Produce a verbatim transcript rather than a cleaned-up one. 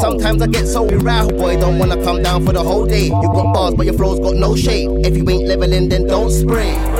Sometimes I get so aroused, boy, don't wanna come down for the whole day. You got bars, but your flow's got no shape. If you ain't leveling, then don't spray.